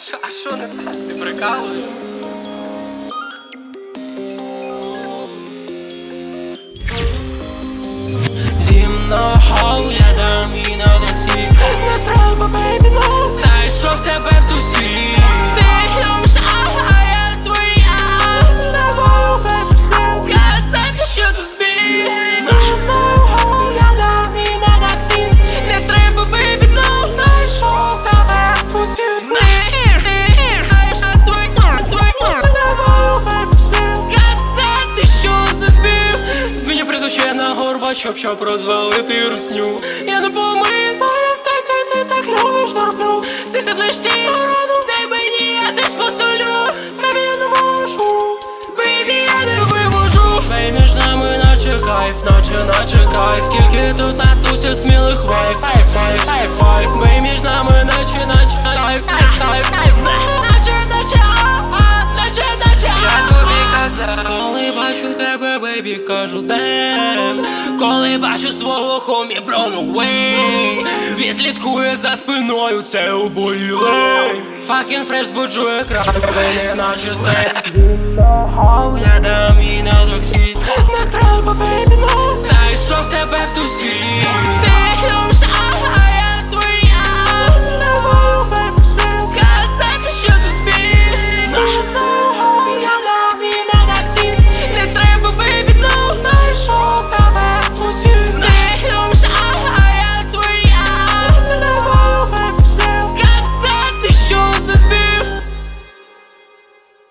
А що не так? Ти прикалуєшся? Зі мною я дам і на таксі. Не треба, бейбі, но знаєш, що в тебе в душі. Ти любиш, а я твоя. Не маю, бейбі, сміх сказати, що це збіг. Зі мною я дам і на таксі. Не треба, бейбі, но знаєш, що в тебе в душі. Ще на Горбачов, щоб розвалити русню. Я не помию твоє стайка, ти так любиш дорблю. Ти сиплеш ці рану, дай мені, я теж посолю. Бейбі, я не можу, бейбі, я не вивожу. Бей між нами наче кайф, наче кайф. Скільки тут татуся смілих вайф, файф. Бей між нами наче кайф, наче я тобі казав. Коли бачу тебе, бейбі, кажу дем. Коли бачу свого хомі, бро, no way. Він слідкує за спиною, це убої лей. Fucking fresh, збуджує край, не наче сей. Я дам і на таксі.